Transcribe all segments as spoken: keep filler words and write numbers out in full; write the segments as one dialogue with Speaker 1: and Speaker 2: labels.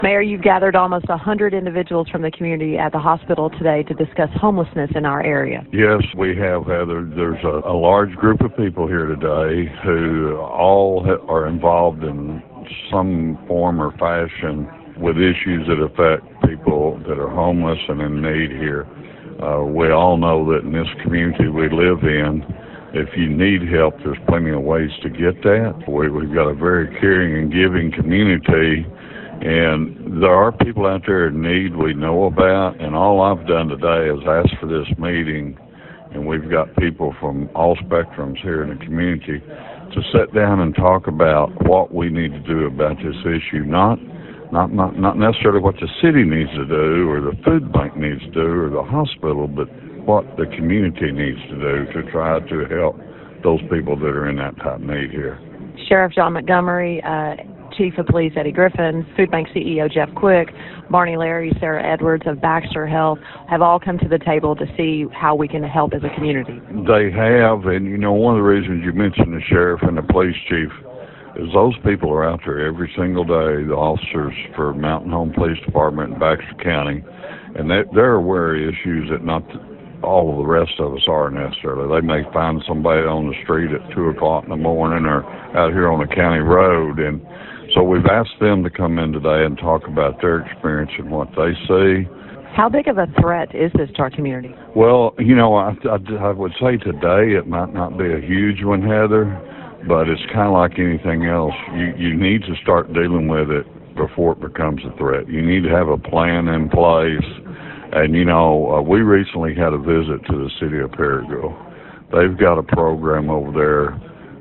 Speaker 1: Mayor, you've gathered almost one hundred individuals from the community at the hospital today to discuss homelessness in our area.
Speaker 2: Yes, we have, Heather. There's a, a large group of people here today who all ha- are involved in some form or fashion with issues that affect people that are homeless and in need here. Uh, we all know that in this community we live in, if you need help, there's plenty of ways to get that. We, we've got a very caring and giving community. And there are people out there in need we know about, and all I've done today is ask for this meeting, and we've got people from all spectrums here in the community to sit down and talk about what we need to do about this issue, not not not, not necessarily what the city needs to do or the food bank needs to do or the hospital, but what the community needs to do to try to help those people that are in that type of need here.
Speaker 1: Sheriff John Montgomery, uh, Chief of Police Eddie Griffin, Food Bank C E O Jeff Quick, Barney Larry, Sarah Edwards of Baxter Health have all come to the table to see how we can help as a community.
Speaker 2: They have, and you know, one of the reasons you mentioned the sheriff and the police chief is those people are out there every single day, the officers for Mountain Home Police Department in Baxter County, and they, they're aware of issues that not all of the rest of us are necessarily. They may find somebody on the street at two o'clock in the morning or out here on a county road, and so we've asked them to come in today and talk about their experience and what they see.
Speaker 1: How big of a threat is this to our community?
Speaker 2: Well, you know, I, I, I would say today it might not be a huge one, Heather, but it's kind of like anything else. You, you need to start dealing with it before it becomes a threat. You need to have a plan in place. And, you know, uh, we recently had a visit to the city of Perryville. They've got a program over there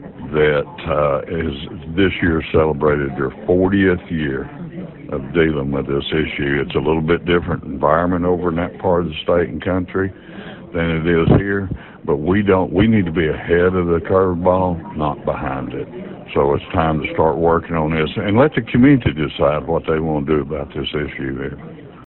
Speaker 2: that uh, is this year celebrated their fortieth year of dealing with this issue. It's a little bit different environment over in that part of the state and country than it is here, but we don't. We need to be ahead of the curveball, not behind it. So it's time to start working on this and let the community decide what they want to do about this issue here.